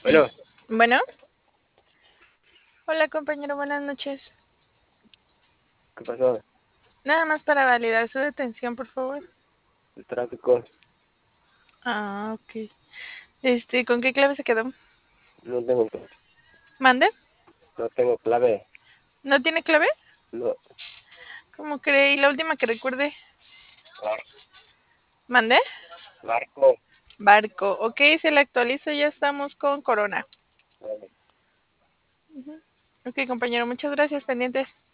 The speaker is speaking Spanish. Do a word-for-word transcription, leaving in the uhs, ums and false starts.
Bueno, Bueno, hola compañero, buenas noches. ¿qué pasó? Nada más para validar su detención, por favor. El tráfico, Ah, ok. Este, ¿con qué clave se quedó? no tengo, cl- ¿Mande? no tengo clave. ¿No tiene clave? No, ¿Cómo cree? ¿Y la última que recuerde? bar- ¿Mande? barco. Barco. Ok, se le actualiza, ya estamos con Corona. Vale. Ok, compañero, muchas gracias, pendiente.